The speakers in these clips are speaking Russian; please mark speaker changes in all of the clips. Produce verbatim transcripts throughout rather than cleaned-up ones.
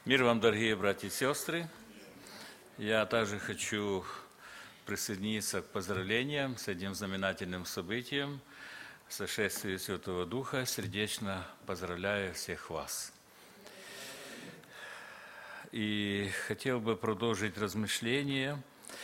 Speaker 1: Мир вам, дорогие братья и сестры. Я также хочу присоединиться к поздравлениям с этим знаменательным событием, сошествию Святого Духа. Сердечно поздравляю всех вас. И хотел бы продолжить размышления,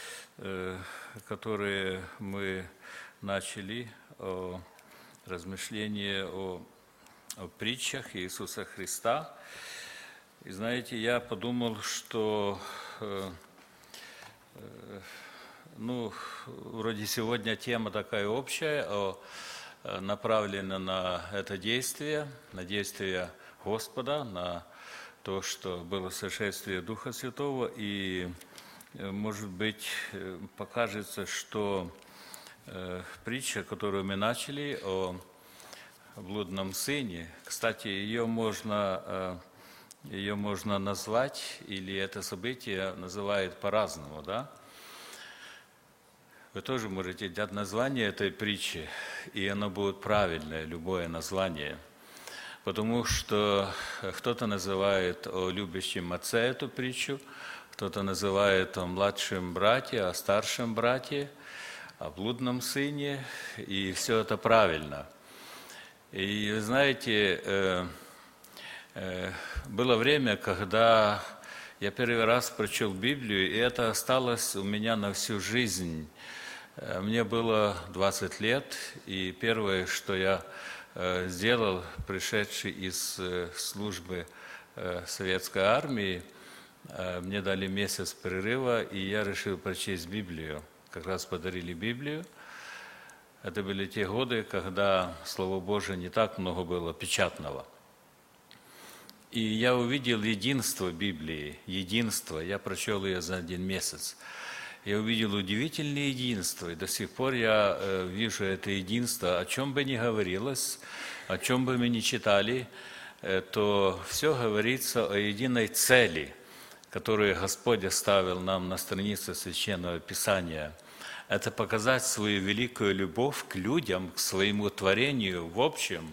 Speaker 1: которые мы начали, о размышлении о, о притчах Иисуса Христа. И знаете, я подумал, что, э, э, ну, вроде сегодня тема такая общая, о, направлена на это действие, на действие Господа, на то, что было сошествие Духа Святого, и, может быть, покажется, что э, притча, которую мы начали, о блудном сыне, кстати, ее можно... Э, Ее можно назвать, или это событие называют по-разному, да? Вы тоже можете дать название этой притчи, и оно будет правильное, любое название. Потому что кто-то называет о любящем отце эту притчу, кто-то называет о младшем брате, о старшем брате, о блудном сыне, и все это правильно. И знаете, было время, когда я первый раз прочел Библию, и это осталось у меня на всю жизнь. Мне было двадцать лет, и первое, что я сделал, пришедший из службы советской армии, мне дали месяц перерыва, и я решил прочесть Библию. Как раз подарили Библию. Это были те годы, когда Слово Божие не так много было печатного. И я увидел единство Библии, единство, я прочел ее за один месяц. Я увидел удивительное единство, и до сих пор я э, вижу это единство. О чем бы ни говорилось, о чем бы мы ни читали, э, то все говорится о единой цели, которую Господь оставил нам на странице Священного Писания. Это показать свою великую любовь к людям, к своему творению в общем,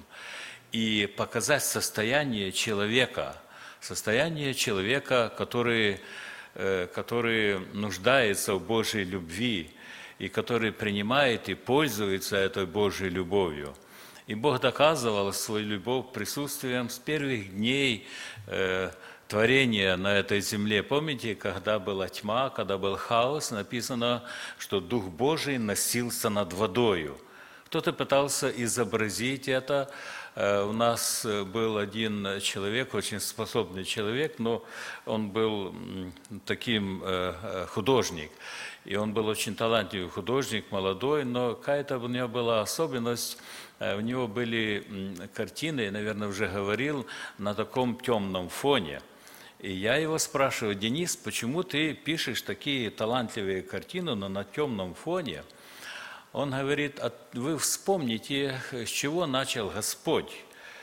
Speaker 1: и показать состояние человека, состояние человека, который, который нуждается в Божьей любви, и который принимает и пользуется этой Божьей любовью. И Бог доказывал свою любовь присутствием с первых дней э, творения на этой земле. Помните, когда была тьма, когда был хаос, написано, что Дух Божий носился над водою. Кто-то пытался изобразить это. У нас был один человек, очень способный человек, но он был таким художник. И он был очень талантливый художник, молодой, но какая-то у него была особенность. У него были картины, наверное, уже говорил, на таком темном фоне. И я его спрашиваю: Денис, почему ты пишешь такие талантливые картины, но на темном фоне? Он говорит: а вы вспомните, с чего начал Господь.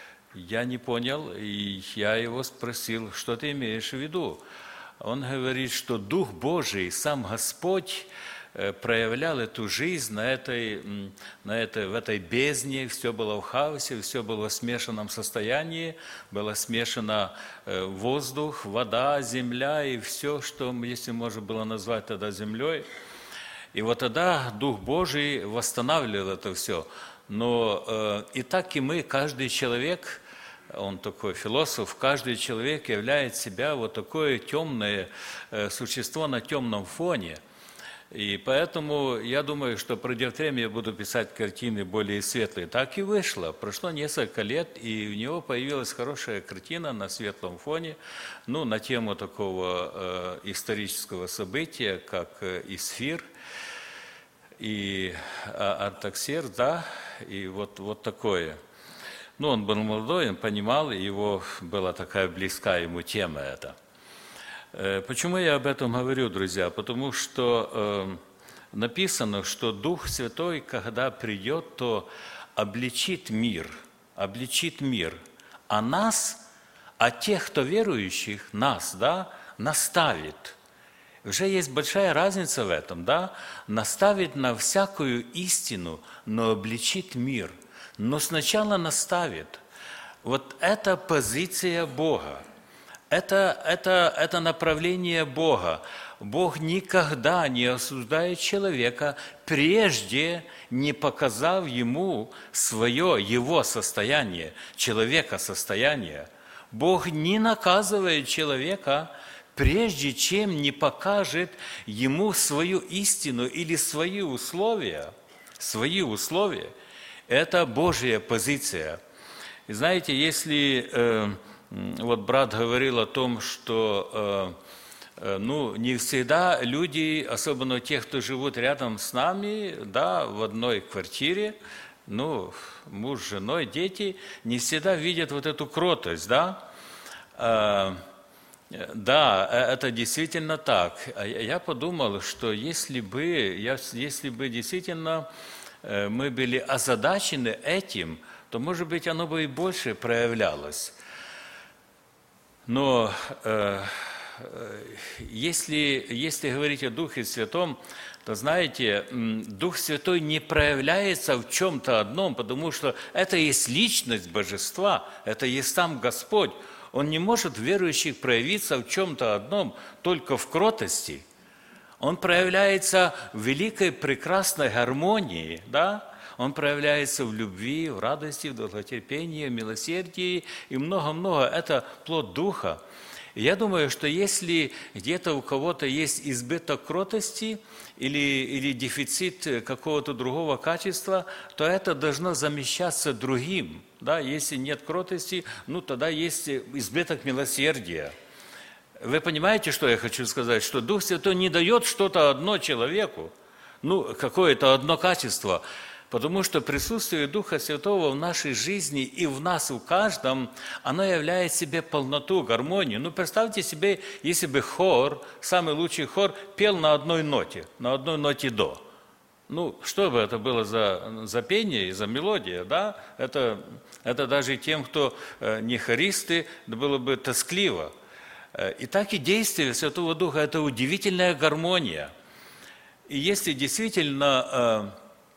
Speaker 1: Я не понял, и я его спросил: что ты имеешь в виду? Он говорит, что Дух Божий, сам Господь, проявлял эту жизнь на этой, на этой, в этой бездне, все было в хаосе, все было в смешанном состоянии, было смешано воздух, вода, земля и все, что, если можно было назвать тогда землей. И вот тогда Дух Божий восстанавливал это все. Но э, и так и мы, каждый человек, он такой философ, каждый человек являет себя вот такое темное э, существо на темном фоне. И поэтому я думаю, что пройдет время, я буду писать картины более светлые. Так и вышло. Прошло несколько лет, и у него появилась хорошая картина на светлом фоне, ну, на тему такого э, исторического события, как э, Исфир и Артаксеркс, да, и вот, вот такое. Ну, он был молодой, он понимал, и его была такая близка ему тема эта. Почему я об этом говорю, друзья? Потому что э, написано, что Дух Святой, когда придет, то обличит мир, обличит мир, а нас, а тех, кто верующих, нас, да, наставит. Уже есть большая разница в этом, да? Наставит на всякую истину, но обличит мир. Но сначала наставит. Вот это позиция Бога. Это, это, это направление Бога. Бог никогда не осуждает человека, прежде не показав ему свое, его состояние, человека состояние. Бог не наказывает человека, прежде чем не покажет ему свою истину или свои условия. Свои условия. Это Божья позиция. И знаете, если э, вот брат говорил о том, что э, э, ну, не всегда люди, особенно те, кто живут рядом с нами, да, в одной квартире, ну, муж с женой, дети, не всегда видят вот эту кротость, да. Э, да, это действительно так. Я подумал, что если бы, если бы действительно мы были озадачены этим, то, может быть, оно бы и больше проявлялось. Но э, если, если говорить о Духе Святом, то, знаете, Дух Святой не проявляется в чем-то одном, потому что это есть личность Божества, это есть сам Господь. Он не может в верующих проявиться в чем-то одном, только в кротости. Он проявляется в великой, прекрасной гармонии, да? Он проявляется в любви, в радости, в долготерпении, в милосердии и много-много. Это плод Духа. И я думаю, что если где-то у кого-то есть избыток кротости или, или дефицит какого-то другого качества, то это должно замещаться другим. Да? Если нет кротости, ну тогда есть избыток милосердия. Вы понимаете, что я хочу сказать? Что Дух Святой не дает что-то одно человеку, ну, какое-то одно качество, потому что присутствие Духа Святого в нашей жизни и в нас, у каждом, оно являет себе полноту, гармонию. Ну, представьте себе, если бы хор, самый лучший хор, пел на одной ноте, на одной ноте до. Ну, что бы это было за, за пение и за мелодия, да? Это, это даже тем, кто не хористы, было бы тоскливо. И так и действие Святого Духа – это удивительная гармония. И если действительно,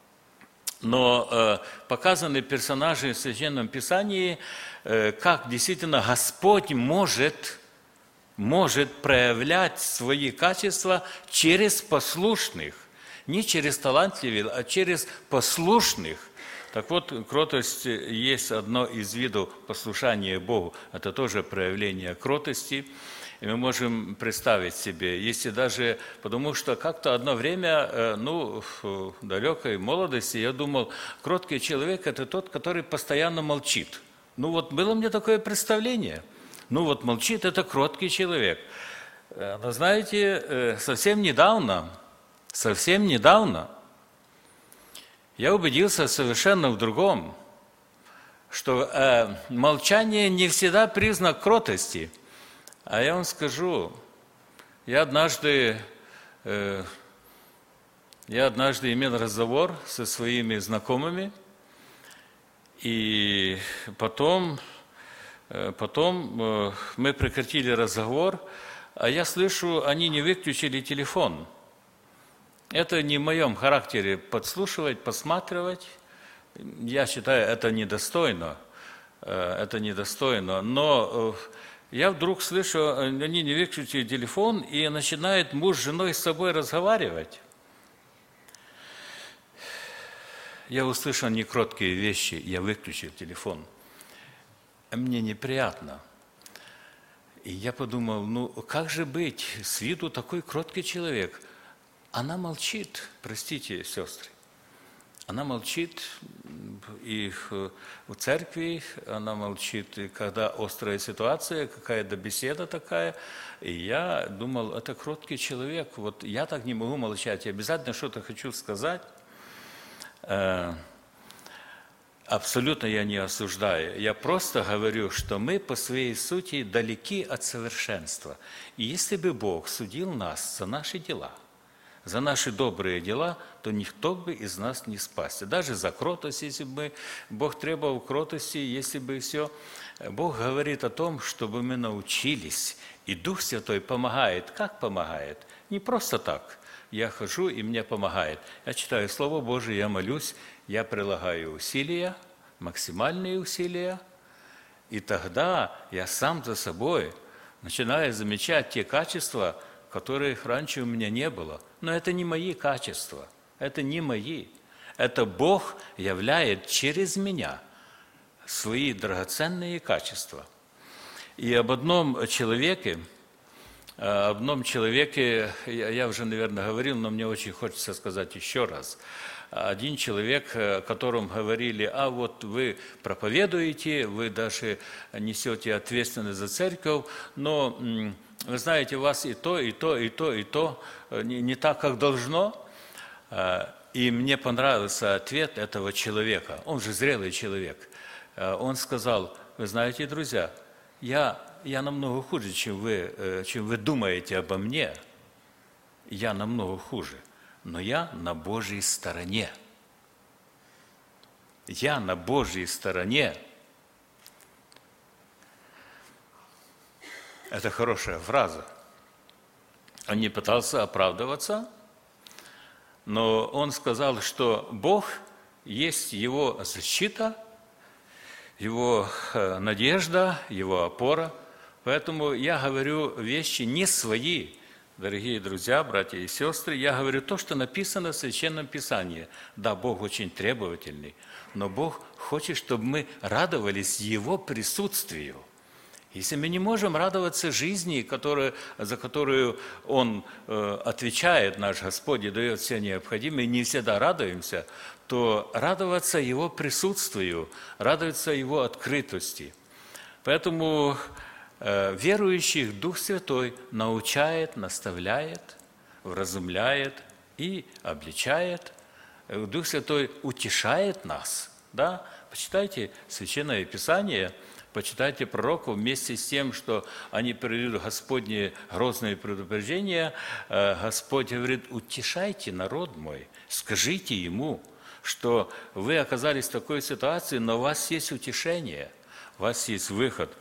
Speaker 1: но показаны персонажи в Священном Писании, как действительно Господь может, может проявлять свои качества через послушных, не через талантливых, а через послушных. Так вот, кротость есть одно из видов послушания Богу. Это тоже проявление кротости. И мы можем представить себе, если даже, потому что как-то одно время, ну, в далекой молодости я думал, кроткий человек – это тот, который постоянно молчит. Ну вот было мне такое представление. Ну вот молчит – это кроткий человек. Но знаете, совсем недавно, совсем недавно, я убедился совершенно в другом, что э, молчание не всегда признак кротости. А я вам скажу, я однажды, э, я однажды имел разговор со своими знакомыми, и потом, э, потом э, мы прекратили разговор, а я слышу, они не выключили телефон. Это не в моем характере подслушивать, посматривать. Я считаю, это недостойно. Это недостойно. Но я вдруг слышу, они не выключили телефон, и начинает муж с женой с собой разговаривать. Я услышал некроткие вещи, я выключил телефон. Мне неприятно. И я подумал, ну как же быть, с виду такой кроткий человек. Она молчит, простите, сестры, она молчит и в церкви, она молчит, и когда острая ситуация, какая-то беседа такая, и я думал, это кроткий человек, вот я так не могу молчать, я обязательно что-то хочу сказать. Абсолютно я не осуждаю, я просто говорю, что мы по своей сути далеки от совершенства. И если бы Бог судил нас за наши дела, за наши добрые дела, то никто бы из нас не спасся. Даже за кротость, если бы Бог требовал кротости, если бы все. Бог говорит о том, чтобы мы научились, и Дух Святой помогает. Как помогает? Не просто так. Я хожу, и мне помогает. Я читаю Слово Божие, я молюсь, я прилагаю усилия, максимальные усилия, и тогда я сам за собой начинаю замечать те качества, которых раньше у меня не было. Но это не мои качества, это не мои. Это Бог являет через меня свои драгоценные качества. И об одном человеке, об одном человеке, я уже, наверное, говорил, но мне очень хочется сказать еще раз. Один человек, о котором говорили: а вот вы проповедуете, вы даже несете ответственность за церковь, но, вы знаете, у вас и то, и то, и то, и то не, не так, как должно. И мне понравился ответ этого человека. Он же зрелый человек. Он сказал: вы знаете, друзья, я, я намного хуже, чем вы, чем вы думаете обо мне. Я намного хуже. Но я на Божьей стороне. Я на Божьей стороне. Это хорошая фраза. Он не пытался оправдываться, но он сказал, что Бог есть его защита, его надежда, его опора. Поэтому я говорю вещи не свои. Дорогие друзья, братья и сестры, я говорю то, что написано в Священном Писании. Да, Бог очень требовательный, но Бог хочет, чтобы мы радовались Его присутствию. Если мы не можем радоваться жизни, которая, за которую Он э, отвечает, наш Господь, и дает все необходимое, и не всегда радуемся, то радоваться Его присутствию, радоваться Его открытости. Поэтому верующих Дух Святой научает, наставляет, вразумляет и обличает. Дух Святой утешает нас. Да? Почитайте Священное Писание, почитайте пророков вместе с тем, что они передают Господне грозные предупреждения. Господь говорит: утешайте народ мой, скажите ему, что вы оказались в такой ситуации, но у вас есть утешение, у вас есть выход.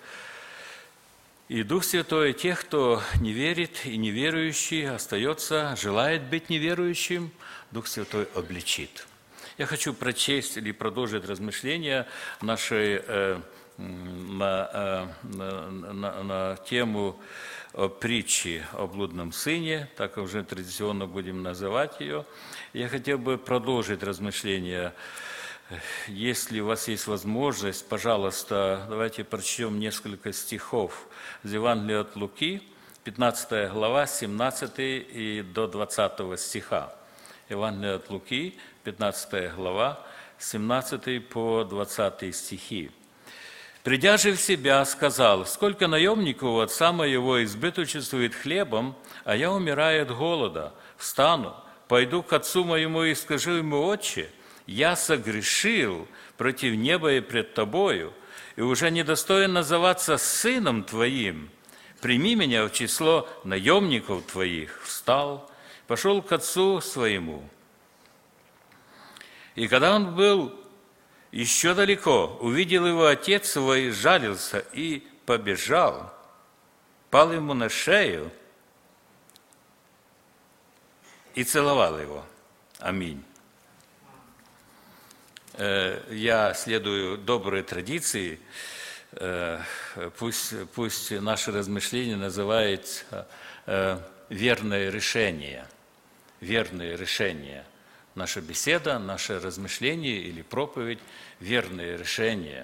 Speaker 1: И Дух Святой тех, кто не верит и неверующий, остается, желает быть неверующим, Дух Святой обличит. Я хочу прочесть или продолжить размышления нашей, э, на, э, на, на тему притчи о блудном сыне, так уже традиционно будем называть ее. Я хотел бы продолжить размышления. Если у вас есть возможность, пожалуйста, давайте прочтем несколько стихов из Евангелия от Луки, пятнадцатая глава, семнадцатый и до двадцатого стиха. Евангелие от Луки, пятнадцатая глава, семнадцатый по двадцатый стихи. «Придя же в себя, сказал: сколько наемников у отца моего избыточествует хлебом, а я умираю от голода. Встану, пойду к отцу моему и скажу ему: отче, я согрешил против неба и пред тобою, и уже недостоин называться сыном твоим. Прими меня в число наемников твоих». Встал, пошел к отцу своему. И когда он был еще далеко, увидел его отец свой, жалился и побежал, пал ему на шею и целовал его. Аминь. Я следую доброй традиции, пусть, пусть наше размышление называется «верное решение». Верное решение. Наша беседа, наше размышление или проповедь – верное решение.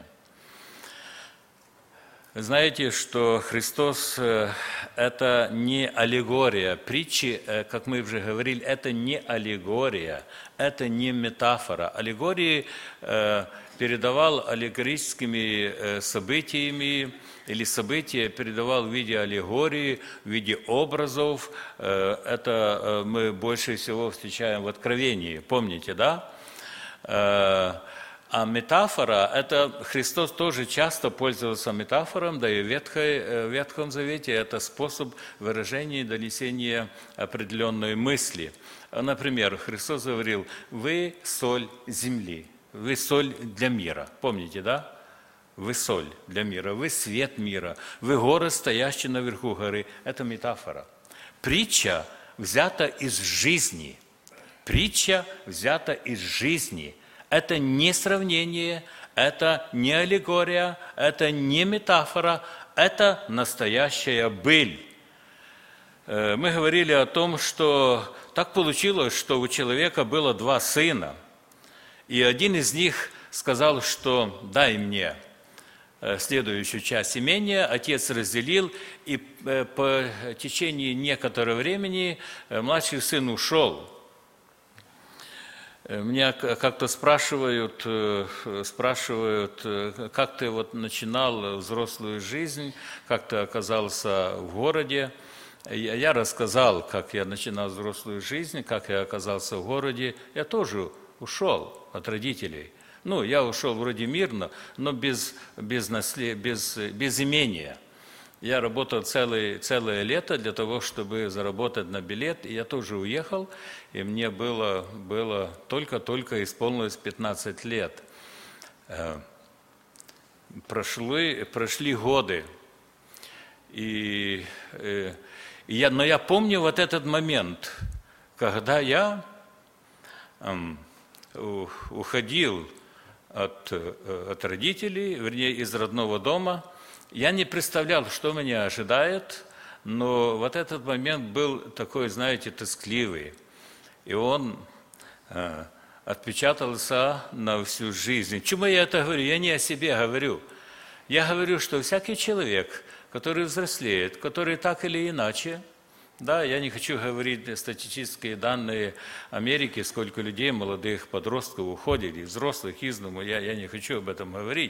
Speaker 1: Знаете, что Христос – это не аллегория. Притчи, как мы уже говорили, это не аллегория, это не метафора. Аллегории передавал аллегорическими событиями, или события передавал в виде аллегории, в виде образов. Это мы больше всего встречаем в Откровении, помните, да? А метафора, это Христос тоже часто пользовался метафором, да и в, Ветхой, в Ветхом Завете это способ выражения и донесения определенной мысли. Например, Христос говорил: вы соль земли, вы соль для мира. Помните, да? Вы соль для мира, вы свет мира, вы город, стоящий наверху горы. Это метафора. Притча взята из жизни. Притча взята из жизни. Это не сравнение, это не аллегория, это не метафора, это настоящая быль. Мы говорили о том, что так получилось, что у человека было два сына, и один из них сказал, что «дай мне следующую часть имения». Отец разделил, и по течении некоторого времени младший сын ушел. Меня как-то спрашивают, спрашивают, как ты вот начинал взрослую жизнь, как ты оказался в городе. Я рассказал, как я начинал взрослую жизнь, как я оказался в городе. Я тоже ушел от родителей. Ну, я ушел вроде мирно, но без, без, наслед... без, без имения. Я работал целое, целое лето для того, чтобы заработать на билет, и я тоже уехал, и мне было, было только-только исполнилось пятнадцать лет. Прошли, прошли годы, и, и я, но я помню вот этот момент, когда я эм, уходил от, от родителей, вернее, из родного дома. Я не представлял, что меня ожидает, но вот этот момент был такой, знаете, тоскливый. И он э, отпечатался на всю жизнь. Чему я это говорю? Я не о себе говорю. Я говорю, что всякий человек, который взрослеет, который так или иначе, да, я не хочу говорить статистические данные Америки, сколько людей, молодых подростков уходит, и взрослых из дому, я, я не хочу об этом говорить.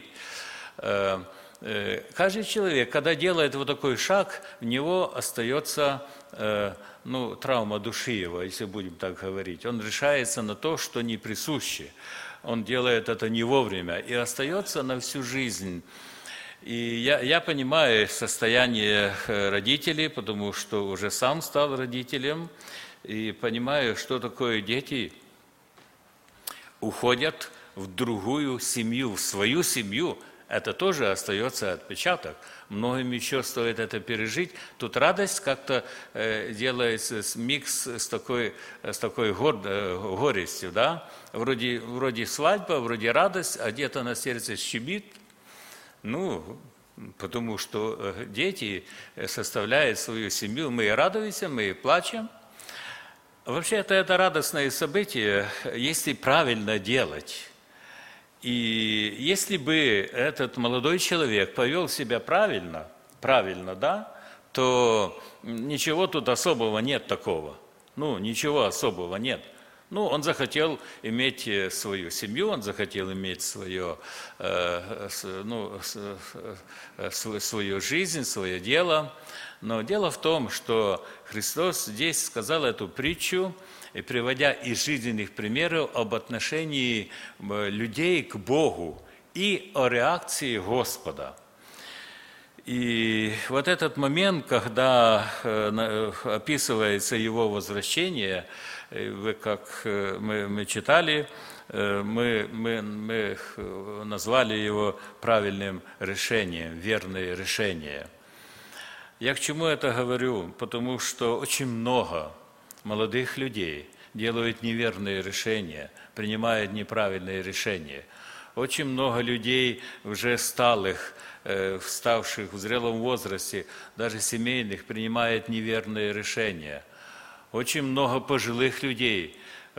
Speaker 1: Каждый человек, когда делает вот такой шаг, в него остается ну, травма души его, если будем так говорить. Он решается на то, что не присуще. Он делает это не вовремя и остается на всю жизнь. И я, я понимаю состояние родителей, потому что уже сам стал родителем, и понимаю, что такое дети уходят в другую семью, в свою семью. Это тоже остается отпечаток. Многим еще стоит это пережить. Тут радость как-то э, делается микс с такой, с такой гор, э, горестью. Да? Вроде, вроде свадьба, вроде радость, а где-то на сердце щемит. Ну, потому что дети составляют свою семью. Мы и радуемся, мы и плачем. Вообще-то это радостное событие, если правильно делать. И если бы этот молодой человек повел себя правильно, правильно, да, то ничего тут особого нет такого. Ну, ничего особого нет. Ну, он захотел иметь свою семью, он захотел иметь свое, э, ну, свою жизнь, свое дело. Но дело в том, что Христос здесь сказал эту притчу, и приводя из жизненных примеров об отношении людей к Богу и о реакции Господа. И вот этот момент, когда описывается его возвращение, вы, как мы, мы читали, мы, мы, мы назвали его правильным решением, верное решение. Я к чему это говорю? Потому что очень много молодых людей делают неверные решения, принимают неправильные решения. Очень много людей, уже сталых, вставших в зрелом возрасте, даже семейных, принимает неверные решения. Очень много пожилых людей,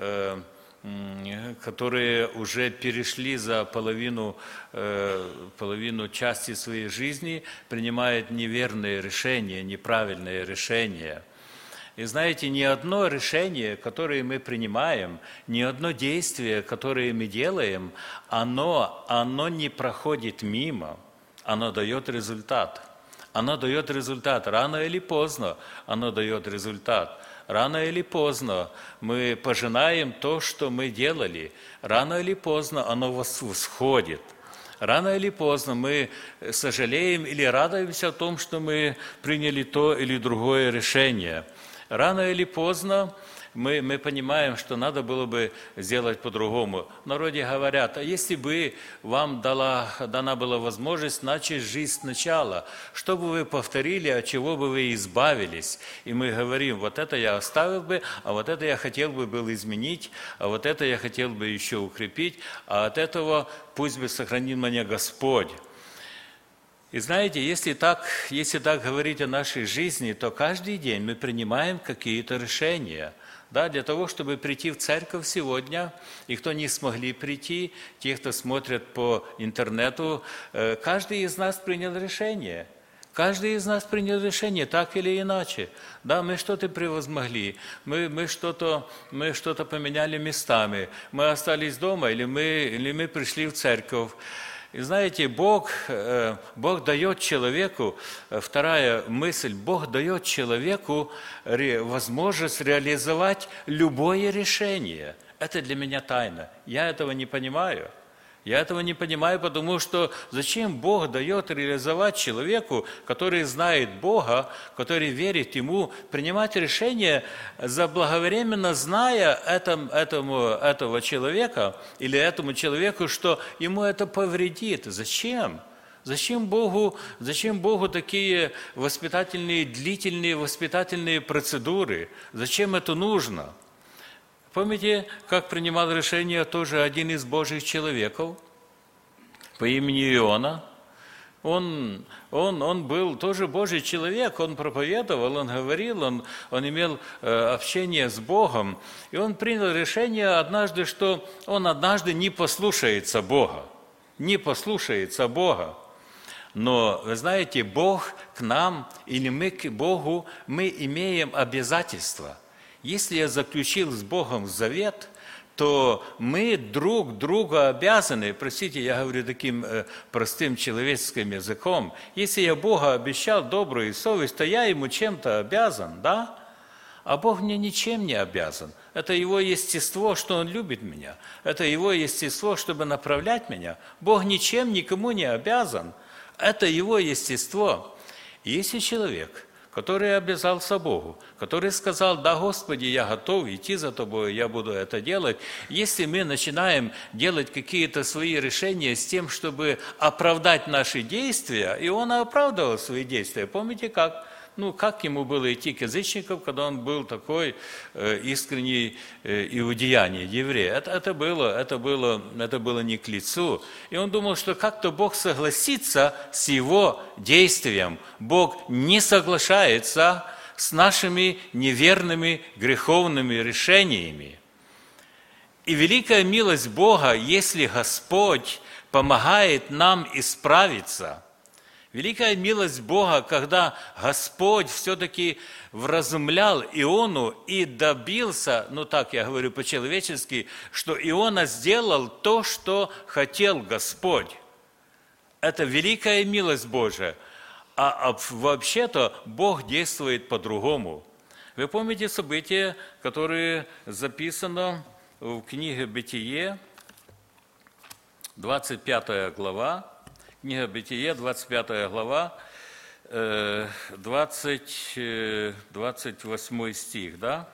Speaker 1: которые уже перешли за половину, половину части своей жизни, принимают неверные решения, неправильные решения. И знаете, ни одно решение, которое мы принимаем, ни одно действие, которое мы делаем, оно, оно не проходит мимо, оно дает результат. Оно дает результат. Рано или поздно оно дает результат. Рано или поздно мы пожинаем то, что мы делали. Рано или поздно оно восходит. Рано или поздно мы сожалеем или радуемся о том, что мы приняли то или другое решение. Рано или поздно мы, мы понимаем, что надо было бы сделать по-другому. В народе говорят, а если бы вам дала, дана была возможность начать жизнь сначала, что бы вы повторили, от чего бы вы избавились? И мы говорим, вот это я оставил бы, а вот это я хотел бы был изменить, а вот это я хотел бы еще укрепить, а от этого пусть бы сохранил меня Господь. И знаете, если так, если так говорить о нашей жизни, то каждый день мы принимаем какие-то решения. Да, для того, чтобы прийти в церковь сегодня, и кто не смогли прийти, те, кто смотрят по интернету, каждый из нас принял решение. Каждый из нас принял решение, так или иначе. Да, мы что-то превозмогли, мы, мы, что-то, мы что-то поменяли местами, мы остались дома, или мы, или мы пришли в церковь. И знаете, Бог, Бог дает человеку, вторая мысль, Бог дает человеку возможность реализовать любое решение. Это для меня тайна. Я этого не понимаю. Я этого не понимаю, потому что зачем Бог дает реализовать человеку, который знает Бога, который верит Ему, принимать решение, заблаговременно зная этом, этому, этого человека или этому человеку, что ему это повредит. Зачем? Зачем Богу, зачем Богу такие воспитательные, длительные воспитательные процедуры? Зачем это нужно? Помните, как принимал решение тоже один из Божьих человеков по имени Иона? Он, он, он был тоже Божий человек, он проповедовал, он говорил, он, он имел э, общение с Богом. И он принял решение однажды, что он однажды не послушается Бога. Не послушается Бога. Но, вы знаете, Бог к нам, или мы к Богу, мы имеем обязательства. Если я заключил с Богом завет, то мы друг другу обязаны, простите, я говорю таким э, простым человеческим языком, если я Богу обещал добрую совесть, то я Ему чем-то обязан, да? А Бог мне ничем не обязан. Это Его естество, что Он любит меня. Это Его естество, чтобы направлять меня. Бог ничем никому не обязан. Это Его естество. И если человек, который обязался Богу, который сказал: да, Господи, я готов идти за Тобой, я буду это делать. Если мы начинаем делать какие-то свои решения с тем, чтобы оправдать наши действия, и он оправдывал свои действия. Помните, как? Ну, как ему было идти к язычникам, когда он был такой э, искренний э, иудеянин, еврей? Это, это, было, это, было, это было не к лицу. И он думал, что как-то Бог согласится с его действием. Бог не соглашается с нашими неверными, греховными решениями. И великая милость Бога, если Господь помогает нам исправиться. Великая милость Бога, когда Господь все-таки вразумлял Иону и добился, ну так я говорю по-человечески, что Иона сделал то, что хотел Господь. Это великая милость Божия. А вообще-то Бог действует по-другому. Вы помните события, которые записаны в книге «Бытие», двадцать пятая глава, книга «Бытие», двадцать пятая глава, двадцать, двадцать восьмой стих, да?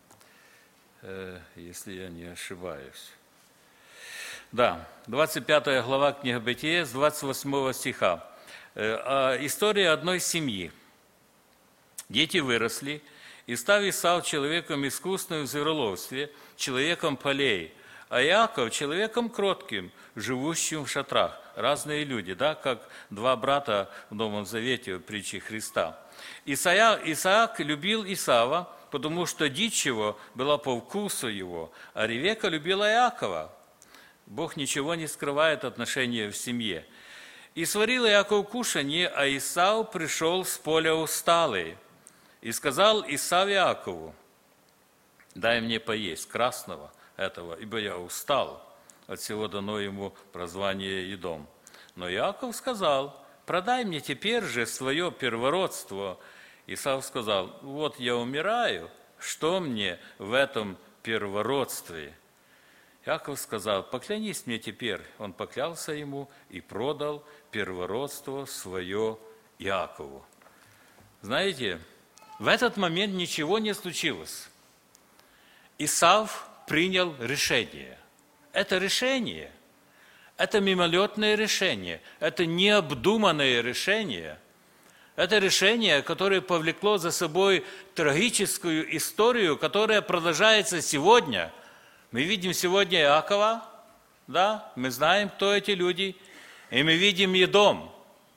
Speaker 1: Если я не ошибаюсь. Да, двадцать пятая глава книга «Бытие» с двадцать восьмого стиха. История одной семьи. Дети выросли, и стал Исав человеком искусным в звероловстве, человеком полей, а Иаков человеком кротким, живущим в шатрах. Разные люди, да, как два брата в Новом Завете, в притче Христа. Исаак, Исаак любил Исава, потому что дичь его была по вкусу его, а Ревека любила Иакова. Бог ничего не скрывает отношения в семье. И сварил Иаков кушанье, а Исав пришел с поля усталый. И сказал Исав Иакову: дай мне поесть красного этого, ибо я устал. От всего дано ему прозвание Едом. Но Иаков сказал: продай мне теперь же свое первородство. Исав сказал: вот я умираю, что мне в этом первородстве? Иаков сказал: поклянись мне теперь. Он поклялся ему и продал первородство свое Иакову. Знаете, в этот момент ничего не случилось. Исав принял решение. Это решение, это мимолетное решение, это необдуманное решение. Это решение, которое повлекло за собой трагическую историю, которая продолжается сегодня. Мы видим сегодня Иакова, да, мы знаем, кто эти люди, и мы видим Едом.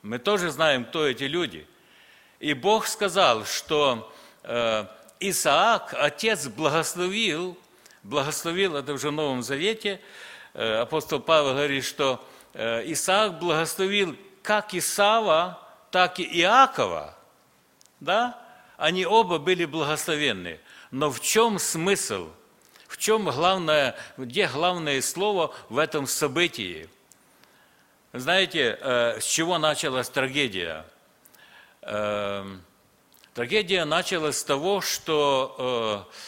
Speaker 1: Мы тоже знаем, кто эти люди. И Бог сказал, что э, Исаак, отец, благословил, благословил, это уже в Новом Завете, э, апостол Павел говорит, что э, Исаак благословил как Исава, так и Иакова, да? Они оба были благословенны. Но в чем смысл? В чем главное, где главное слово в этом событии? Знаете, э, с чего началась трагедия? Э, трагедия началась с того, что э,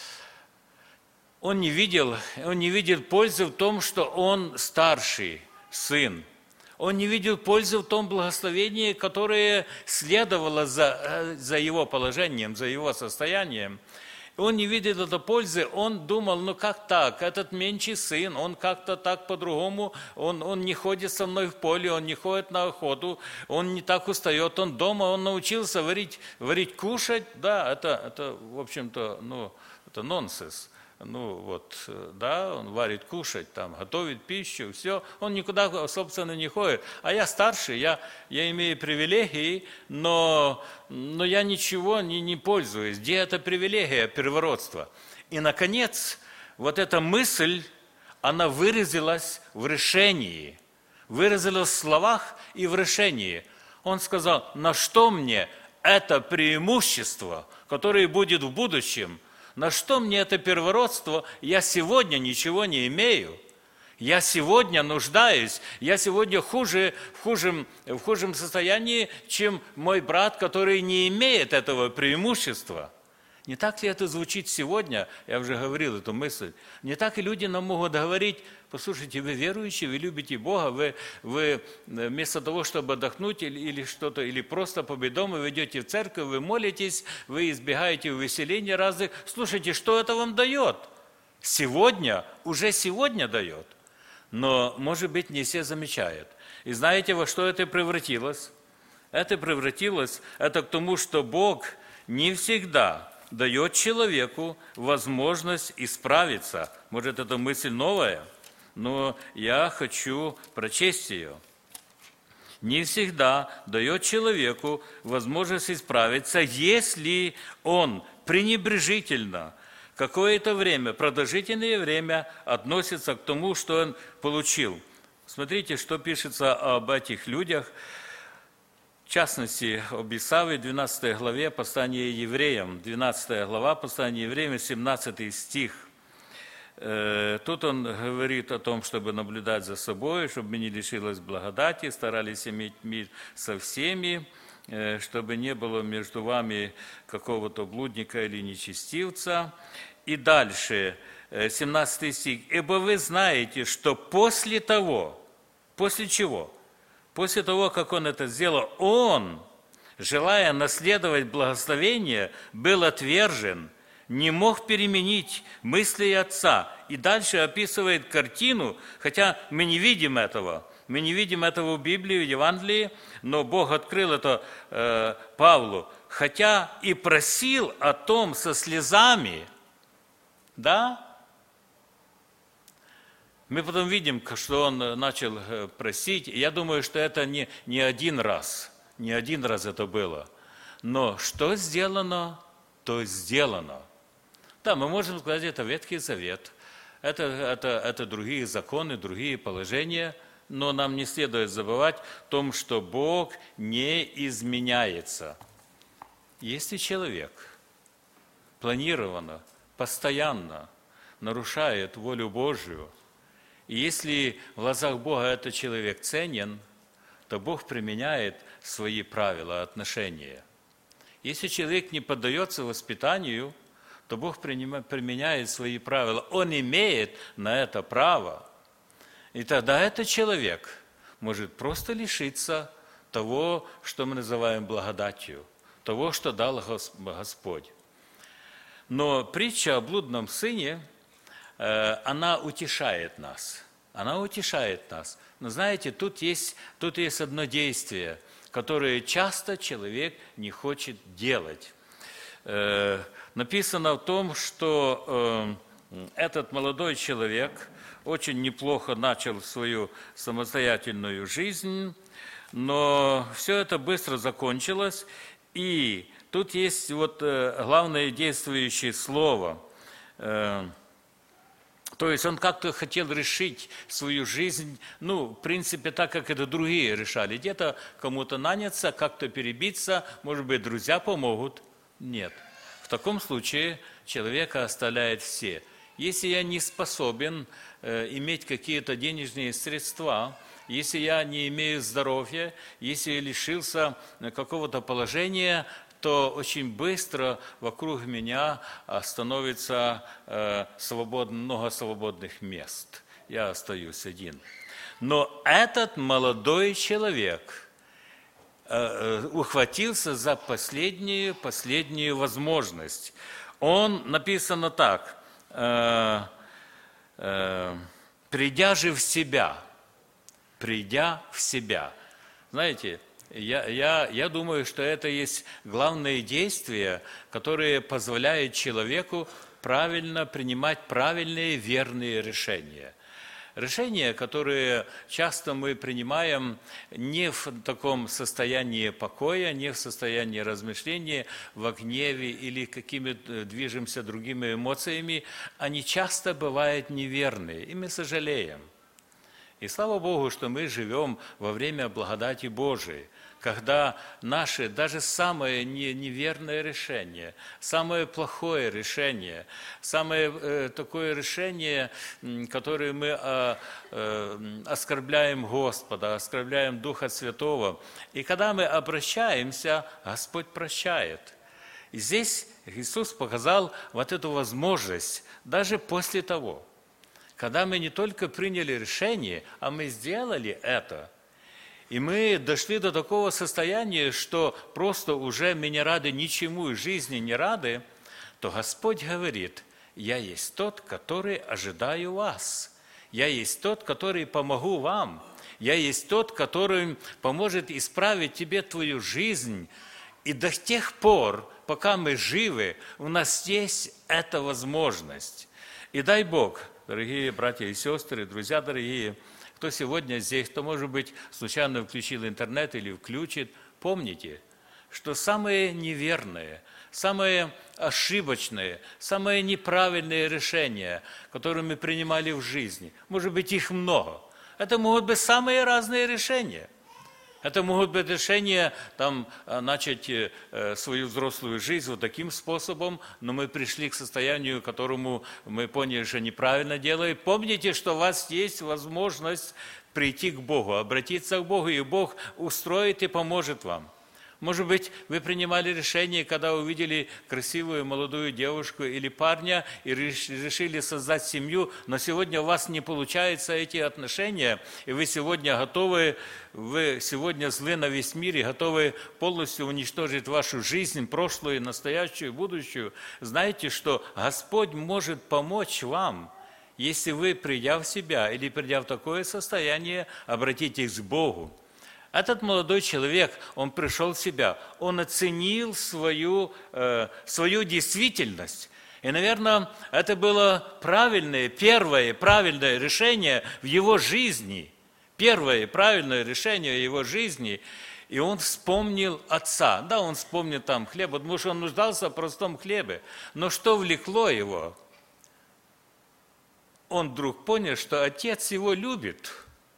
Speaker 1: он не видел, он не видел пользы в том, что он старший сын. Он не видел пользы в том благословении, которое следовало за, за его положением, за его состоянием. Он не видел этой пользы, он думал, ну как так, этот меньший сын, он как-то так по-другому, он, он не ходит со мной в поле, он не ходит на охоту, он не так устает, он дома, он научился варить, варить кушать, да, это, это в общем-то, ну, это нонсенс. Ну вот, да, он варит кушать, там, готовит пищу, все, он никуда, собственно, не ходит. А я старший, я, я имею привилегии, но, но я ничего не, не пользуюсь. Где эта привилегия первородства? И, наконец, вот эта мысль, она выразилась в решении, выразилась в словах и в решении. Он сказал, на что мне это преимущество, которое будет в будущем, на что мне это первородство? Я сегодня ничего не имею. Я сегодня нуждаюсь. Я сегодня хуже, в, хужем, в хужем состоянии, чем мой брат, который не имеет этого преимущества. Не так ли это звучит сегодня? Я уже говорил эту мысль. Не так и люди нам могут говорить, послушайте, вы верующие, вы любите Бога, вы, вы вместо того, чтобы отдохнуть или, или что-то, или просто побыть дома, вы идете в церковь, вы молитесь, вы избегаете увеселения разных. Слушайте, что это вам дает? Сегодня, уже сегодня дает. Но, может быть, не все замечают. И знаете, во что это превратилось? Это превратилось, это к тому, что Бог не всегда дает человеку возможность исправиться. Может, это мысль новая, но я хочу прочесть ее. Не всегда дает человеку возможность исправиться, если он пренебрежительно какое-то время, продолжительное время относится к тому, что он получил. Смотрите, что пишется об этих людях. В частности, об Исаве, двенадцатой главе послания евреям, двенадцатая глава послания евреям, семнадцатый стих. Тут он говорит о том, чтобы наблюдать за собой, чтобы мы не лишились благодати, старались иметь мир со всеми, чтобы не было между вами какого-то блудника или нечестивца. И дальше, семнадцатый стих. «Ибо вы знаете, что после того, после чего?» После того, как он это сделал, он, желая наследовать благословение, был отвержен, не мог переменить мысли отца. И дальше описывает картину, хотя мы не видим этого. Мы не видим этого в Библии, в Евангелии, но Бог открыл это э, Павлу. Хотя и просил о том со слезами, да? Мы потом видим, что он начал просить. Я думаю, что это не, не один раз. Не один раз это было. Но что сделано, то сделано. Да, мы можем сказать, это Ветхий Завет. Это, это, это другие законы, другие положения. Но нам не следует забывать о том, что Бог не изменяется. Если человек планированно, постоянно нарушает волю Божию, и если в глазах Бога этот человек ценен, то Бог применяет свои правила отношения. Если человек не поддается воспитанию, то Бог применяет свои правила. Он имеет на это право. И тогда этот человек может просто лишиться того, что мы называем благодатью, того, что дал Господь. Но притча о блудном сыне, она утешает нас. Она утешает нас. Но знаете, тут есть, тут есть одно действие, которое часто человек не хочет делать. Э, написано в том, что э, этот молодой человек очень неплохо начал свою самостоятельную жизнь, Но все это быстро закончилось, и тут есть вот главное действующее слово. То есть он как-то хотел решить свою жизнь, ну, в принципе, так, как это другие решали. Где-то кому-то наняться, как-то перебиться, может быть, друзья помогут. Нет. В таком случае человека оставляет все. Если я не способен э, иметь какие-то денежные средства, если я не имею здоровья, если я лишился какого-то положения, то очень быстро вокруг меня становится э, свобод, много свободных мест. Я остаюсь один. Но этот молодой человек э, ухватился за последнюю, последнюю возможность. Он, написано так, э, э, «придя же в себя», «придя в себя». Знаете, Я, я, я думаю, что это есть главные действия, которые позволяют человеку правильно принимать правильные, верные решения. Решения, которые часто мы принимаем не в таком состоянии покоя, не в состоянии размышления, в гневе или какими-то движемся другими эмоциями, они часто бывают неверные, и мы сожалеем. И слава Богу, что мы живем во время благодати Божией, когда наши, даже самое неверное решение, самое плохое решение, самое э, такое решение, которое мы э, э, оскорбляем Господа, оскорбляем Духа Святого, и когда мы обращаемся, Господь прощает. И здесь Иисус показал вот эту возможность, даже после того, когда мы не только приняли решение, а мы сделали это, и мы дошли до такого состояния, что просто уже мы не рады ничему, жизни не рады, то Господь говорит: «Я есть тот, который ожидаю вас. Я есть тот, который помогу вам. Я есть тот, который поможет исправить тебе твою жизнь. И до тех пор, пока мы живы, у нас есть эта возможность». И дай Бог, дорогие братья и сестры, друзья дорогие, кто сегодня здесь, кто, может быть, случайно включил интернет или включит, помните, что самые неверные, самые ошибочные, самые неправильные решения, которые мы принимали в жизни, может быть, их много, это могут быть самые разные решения. Это могут быть решения, там, начать э, свою взрослую жизнь вот таким способом, но мы пришли к состоянию, которому мы поняли, что неправильно делаем. Помните, что у вас есть возможность прийти к Богу, обратиться к Богу, и Бог устроит и поможет вам. Может быть, вы принимали решение, когда увидели красивую молодую девушку или парня и решили создать семью, но сегодня у вас не получаются эти отношения, и вы сегодня готовы, вы сегодня злы на весь мир и готовы полностью уничтожить вашу жизнь, прошлую, настоящую, будущую. Знаете, что Господь может помочь вам, если вы, придя в себя или придя в такое состояние, обратитесь к Богу. Этот молодой человек, он пришел в себя, он оценил свою, э, свою действительность. И, наверное, это было правильное, первое правильное решение в его жизни. Первое правильное решение в его жизни. И он вспомнил отца. Да, он вспомнил там хлеб, потому что он нуждался в простом хлебе. Но что влекло его? Он вдруг понял, что отец его любит.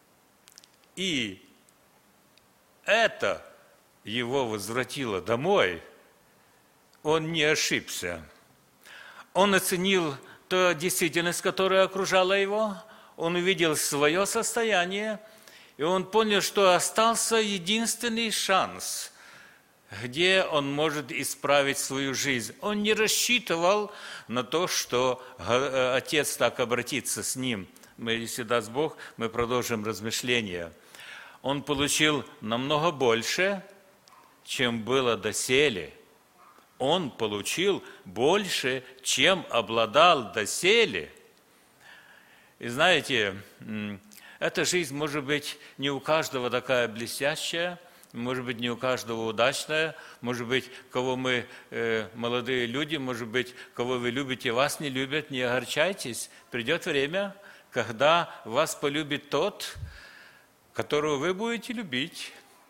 Speaker 1: И это его возвратило домой. Он не ошибся. Он оценил ту действительность, которая окружала его. Он увидел свое состояние. И он понял, что остался единственный шанс, где он может исправить свою жизнь. Он не рассчитывал на то, что отец так обратится с ним. Мы, если даст Бог, мы продолжим размышления. Он получил намного больше, чем было доселе. Он получил больше, чем обладал доселе. И знаете, эта жизнь может быть не у каждого такая блестящая, может быть, не у каждого удачная, может быть, кого мы, э, молодые люди, может быть, кого вы любите, вас не любят, не огорчайтесь. Придет время, когда вас полюбит тот, которого вы будете любить.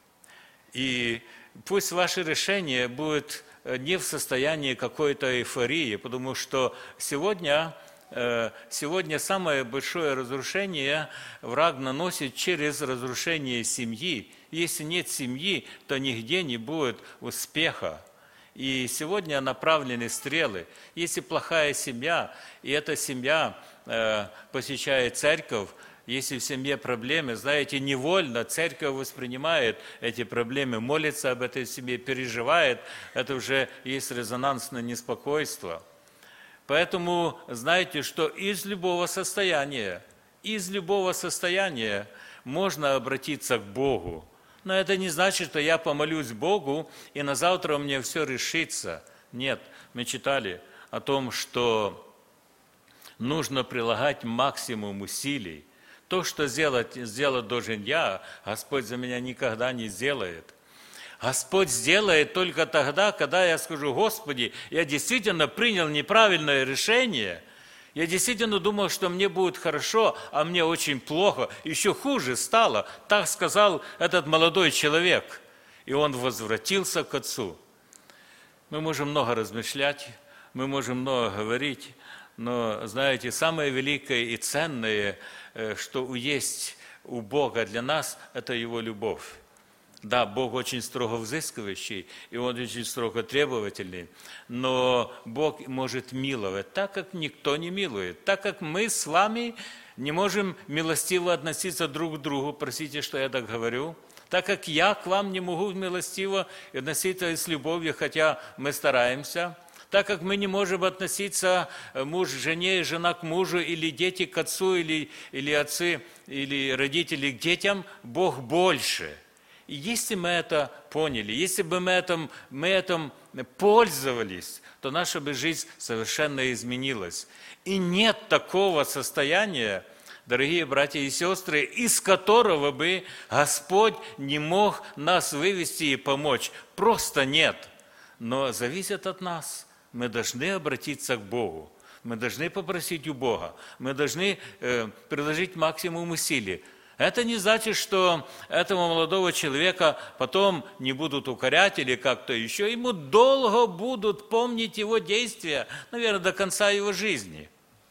Speaker 1: И пусть ваше решение будет не в состоянии какой-то эйфории, потому что сегодня, сегодня самое большое разрушение враг наносит через разрушение семьи. Если нет семьи, то нигде не будет успеха. И сегодня направлены стрелы. Если плохая семья, и эта семья э, посещает церковь, если в семье проблемы, знаете, невольно церковь воспринимает эти проблемы, молится об этой семье, переживает, это уже есть резонансное неспокойство. Поэтому знаете, что из любого состояния, из любого состояния можно обратиться к Богу. Но это не значит, что я помолюсь Богу, и на завтра у меня все решится. Нет, мы читали о том, что нужно прилагать максимум усилий. То, что сделать, сделать должен я, Господь за меня никогда не сделает. Господь сделает только тогда, когда я скажу: Господи, я действительно принял неправильное решение. Я действительно думал, что мне будет хорошо, а мне очень плохо, еще хуже стало. Так сказал этот молодой человек. И он возвратился к Отцу. Мы можем много размышлять, мы можем много говорить, но, знаете, самое великое и ценное, что есть у Бога для нас, это Его любовь. Да, Бог очень строго взыскивающий, и Он очень строго требовательный, но Бог может миловать так, как никто не милует, так как мы с вами не можем милостиво относиться друг к другу, простите, что я так говорю, так как я к вам не могу милостиво относиться с любовью, хотя мы стараемся, так как мы не можем относиться муж к жене, жена к мужу, или дети к отцу, или, или отцы, или родители к детям, Бог больше. И если мы это поняли, если бы мы этим, мы этим пользовались, то наша бы жизнь совершенно изменилась. И нет такого состояния, дорогие братья и сестры, из которого бы Господь не мог нас вывести и помочь. Просто нет. Но зависит от нас. Мы должны обратиться к Богу. Мы должны попросить у Бога. Мы должны э, приложить максимум усилий. Это не значит, что этого молодого человека потом не будут укорять или как-то еще. Ему долго будут помнить его действия, наверное, до конца его жизни.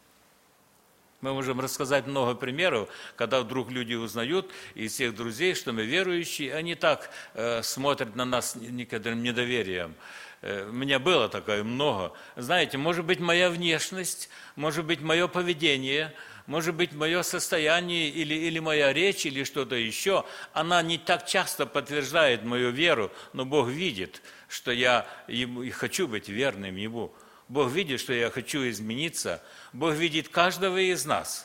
Speaker 1: Мы можем рассказать много примеров, когда вдруг люди узнают из всех друзей, что мы верующие, они так э, смотрят на нас некоторым недоверием. Э, у меня было такое много. Знаете, может быть, моя внешность, может быть, мое поведение, может быть, мое состояние или, или моя речь, или что-то еще, она не так часто подтверждает мою веру, но Бог видит, что я ему, и хочу быть верным Ему. Бог видит, что я хочу измениться. Бог видит каждого из нас.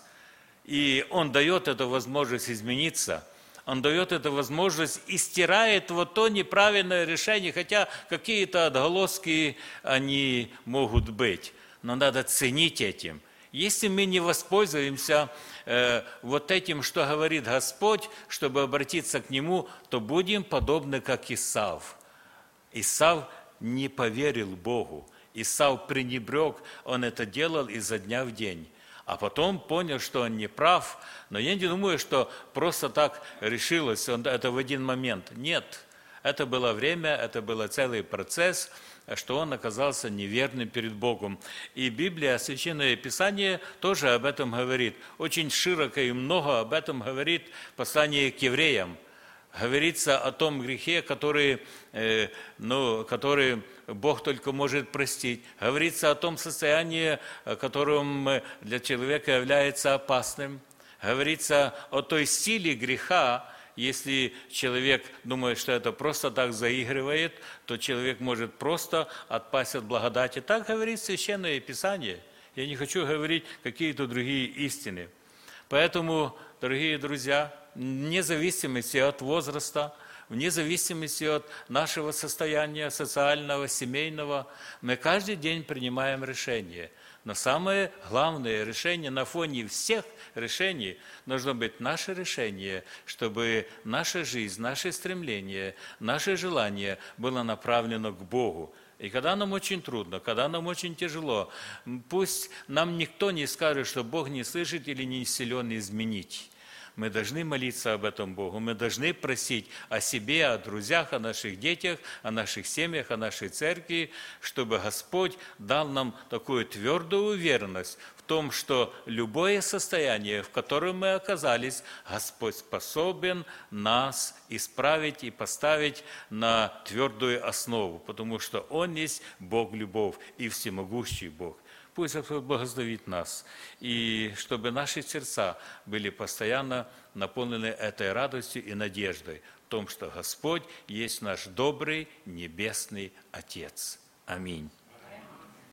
Speaker 1: И Он дает эту возможность измениться. Он дает эту возможность и стирает вот то неправильное решение, хотя какие-то отголоски они могут быть. Но надо ценить этим. Если мы не воспользуемся э, вот этим, что говорит Господь, чтобы обратиться к Нему, то будем подобны, как Исав. Исав не поверил Богу. Исав пренебрег, он это делал изо дня в день. А потом понял, что он не прав. Но я не думаю, что просто так решилось он, это в один момент. Нет, это было время, это был целый процесс, что он оказался неверным перед Богом. И Библия, Священное Писание тоже об этом говорит. Очень широко и много об этом говорит послание к евреям. Говорится о том грехе, который, э, ну, который Бог только может простить. Говорится о том состоянии, которым для человека является опасным. Говорится о той силе греха. Если человек думает, что это просто так заигрывает, то человек может просто отпасть от благодати. Так говорит Священное Писание. Я не хочу говорить какие-то другие истины. Поэтому, дорогие друзья, вне зависимости от возраста, вне зависимости от нашего состояния социального, семейного, мы каждый день принимаем решения. Но самое главное решение на фоне всех решений должно быть наше решение, чтобы наша жизнь, наше стремление, наше желание было направлено к Богу. И когда нам очень трудно, когда нам очень тяжело, пусть нам никто не скажет, что Бог не слышит или не силен изменить. Мы должны молиться об этом Богу, мы должны просить о себе, о друзьях, о наших детях, о наших семьях, о нашей церкви, чтобы Господь дал нам такую твердую уверенность в том, что любое состояние, в котором мы оказались, Господь способен нас исправить и поставить на твердую основу, потому что Он есть Бог-любовь и всемогущий Бог. Пусть Господь благословит нас, и чтобы наши сердца были постоянно наполнены этой радостью и надеждой в том, что Господь есть наш добрый небесный Отец. Аминь.